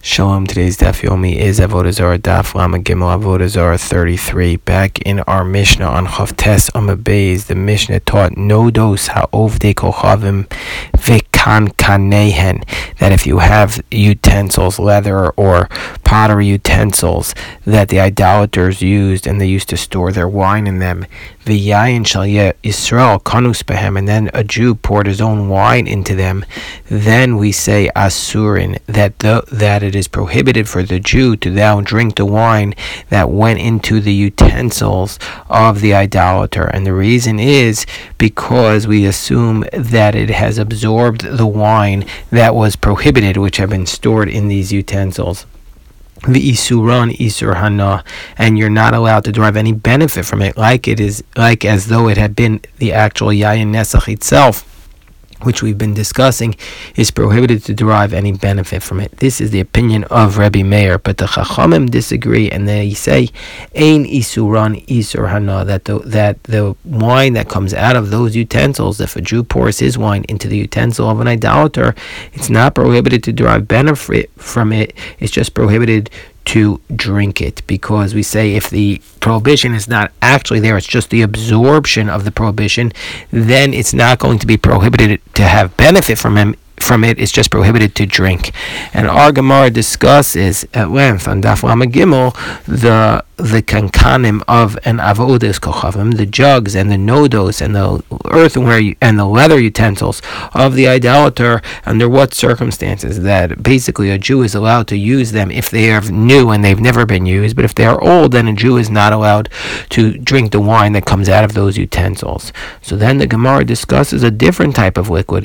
Shalom, today's Daf Yomi is Avodah Zarah Daf Lama Gimel Avodah Zarah 33. Back in our Mishnah on Chavtes Amud Beis, the Mishnah taught Nodos ha'ovdei kochavim v'kan kanehen, that if you have utensils, leather or pottery utensils that the idolaters used and they used to store their wine in them, v'yayin shal Yisrael kanus behem, and then a Jew poured his own wine into them, then we say asurin, that it is prohibited for the Jew to now drink the wine that went into the utensils of the idolater. And the reason is because we assume that it has absorbed the wine that was prohibited, which had been stored in these utensils. The isuran isur hana, and you're not allowed to derive any benefit from it, like as though it had been the actual yayin nesach itself, which we've been discussing, is prohibited to derive any benefit from it. This is the opinion of Rebbe Meir, but the Chachamim disagree, and they say, Ein isuran isur hana, that the wine that comes out of those utensils, if a Jew pours his wine into the utensil of an idolater, it's not prohibited to derive benefit from it, it's just prohibited to drink it, because we say if the prohibition is not actually there, it's just the absorption of the prohibition, then it's not going to be prohibited to have benefit from it, it's just prohibited to drink. And our Gemara discusses at length on Daf Lama Gimel the kankanim of an avodas kochavim, the jugs and the nodos and the earthenware and the leather utensils of the idolater, under what circumstances that basically a Jew is allowed to use them if they are new and they've never been used, but if they are old, then a Jew is not allowed to drink the wine that comes out of those utensils. So then the Gemara discusses a different type of liquid.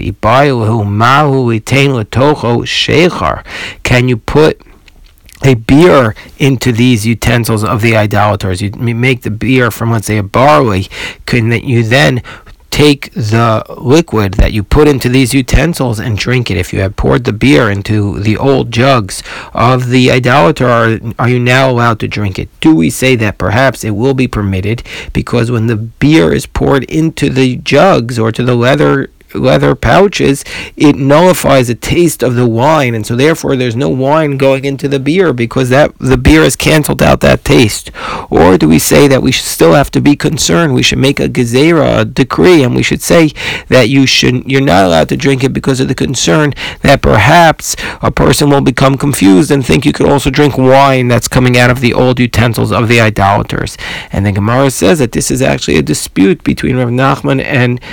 Can you put a beer into these utensils of the idolaters? You make the beer from, let's say, a barley. Can you then take the liquid that you put into these utensils and drink it? If you have poured the beer into the old jugs of the idolater, are you now allowed to drink it? Do we say that perhaps it will be permitted, because when the beer is poured into the jugs or to the leather pouches, it nullifies the taste of the wine, and so therefore there's no wine going into the beer, because the beer has canceled out that taste? Or do we say that we should still have to be concerned, we should make a gezerah, a decree, and we should say that you're not allowed to drink it because of the concern that perhaps a person will become confused and think you could also drink wine that's coming out of the old utensils of the idolaters? And the Gemara says that this is actually a dispute between Rav Nachman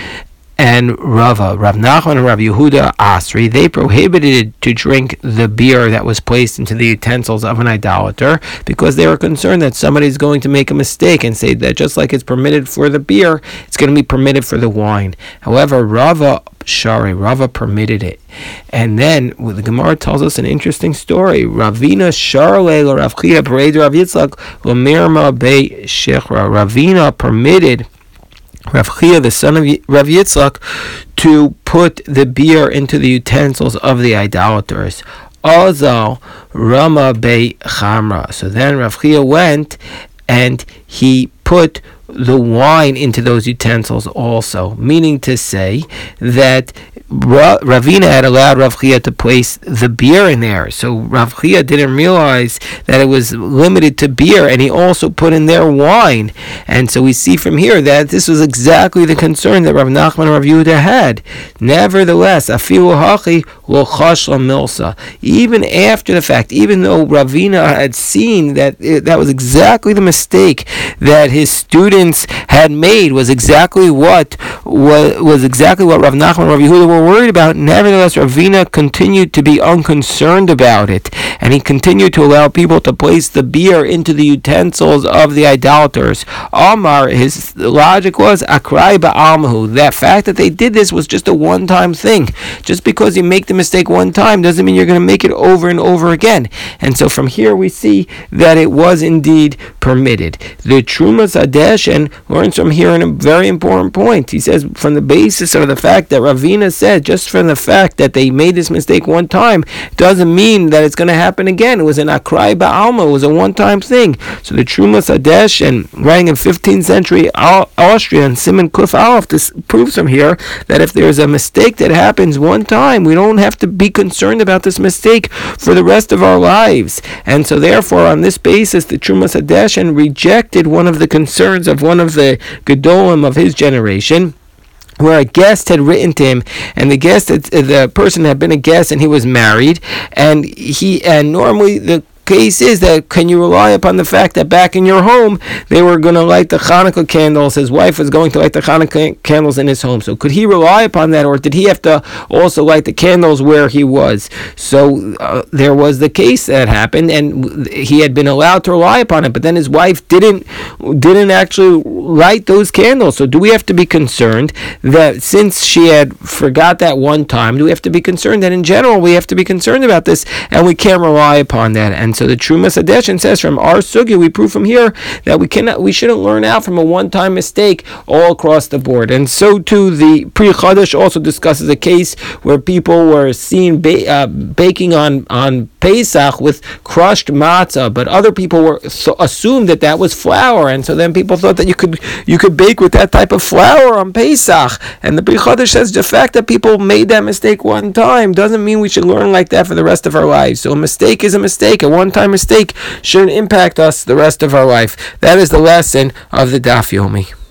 and Rava. Rav Nachman and Rav Yehuda Asri, they prohibited to drink the beer that was placed into the utensils of an idolater, because they were concerned that somebody's going to make a mistake and say that just like it's permitted for the beer, it's going to be permitted for the wine. However, Rava permitted it. And then the Gemara tells us an interesting story. Ravina Sharle Rav Chia Bered Rav Yitzchak Lamirma Be Shechra. Ravina permitted Rav Chia, the son of Rav Yitzchak, to put the beer into the utensils of the idolaters. Azal Rama Be Chamra. So then Rav Chia went and he put the wine into those utensils also, meaning to say that Ravina had allowed Rav Chia to place the beer in there. So Rav Chia didn't realize that it was limited to beer, and he also put in there wine. And so we see from here that this was exactly the concern that Rav Nachman and Rav Yehuda had. Nevertheless, afilu hachi lo chashla milsa. Even after the fact, even though Ravina had seen that that was exactly the mistake that his students had made, was exactly what Rav Nachman and Rav Yehuda were worried about, nevertheless Ravina continued to be unconcerned about it, and he continued to allow people to place the beer into the utensils of the idolaters. Amar, his logic was akrai ba'almahu, that fact that they did this was just a one-time thing. Just because you make the mistake one time doesn't mean you're going to make it over and over again. And so from here we see that it was indeed permitted. The Trumas Adeshen learns from here a very important point. He says, from the basis of the fact that Ravina said, just from the fact that they made this mistake one time, doesn't mean that it's going to happen happen again. It was an Akrai Ba'alma. It was a one-time thing. So the Trumas Hadesh, and writing in 15th century Austria, and Simon Kuf Aleph, this proves from here that if there's a mistake that happens one time, we don't have to be concerned about this mistake for the rest of our lives. And so therefore, on this basis, the Trumas Hadeshen rejected one of the concerns of one of the Gedolim of his generation, where a guest had written to him, and the person had been a guest, and he was married, and normally the case is that, can you rely upon the fact that back in your home they were going to light the Hanukkah candles? His wife was going to light the Hanukkah candles in his home. So could he rely upon that, or did he have to also light the candles where he was? So there was the case that happened, and he had been allowed to rely upon it, but then his wife didn't actually light those candles. So do we have to be concerned that since she had forgot that one time, do we have to be concerned that in general we have to be concerned about this, and we can't rely upon that? And so the Trumas Hadeshen says, from our sugya, we prove from here that we shouldn't learn out from a one-time mistake all across the board. And so too, the Pri Chadash also discusses a case where people were seen baking on Pesach with crushed matzah, but other people assumed that was flour, and so then people thought that you could bake with that type of flour on Pesach. And the Pri Chadash says the fact that people made that mistake one time doesn't mean we should learn like that for the rest of our lives. So a mistake is a mistake. A one-time mistake shouldn't impact us the rest of our life. That is the lesson of the Daf Yomi.